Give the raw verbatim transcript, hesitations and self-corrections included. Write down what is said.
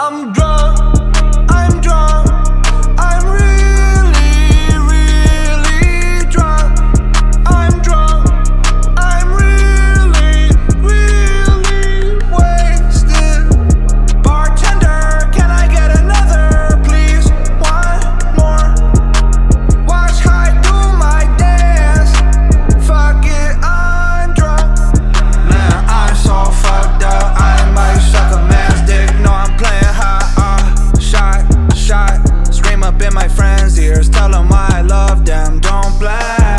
I'm drunk, I'm drunk, I'm really, really drunk. I'm drunk, I'm really, really wasted. Bartender, can I get another, please? One more. Watch how I do my dance. Fuck it, I'm drunk. Man, I'm so fucked up, I might suck a man's dick. No, I'm playing high, uh, shot, shot. Scream up in my friends' ears, tell them I love them, don't blast.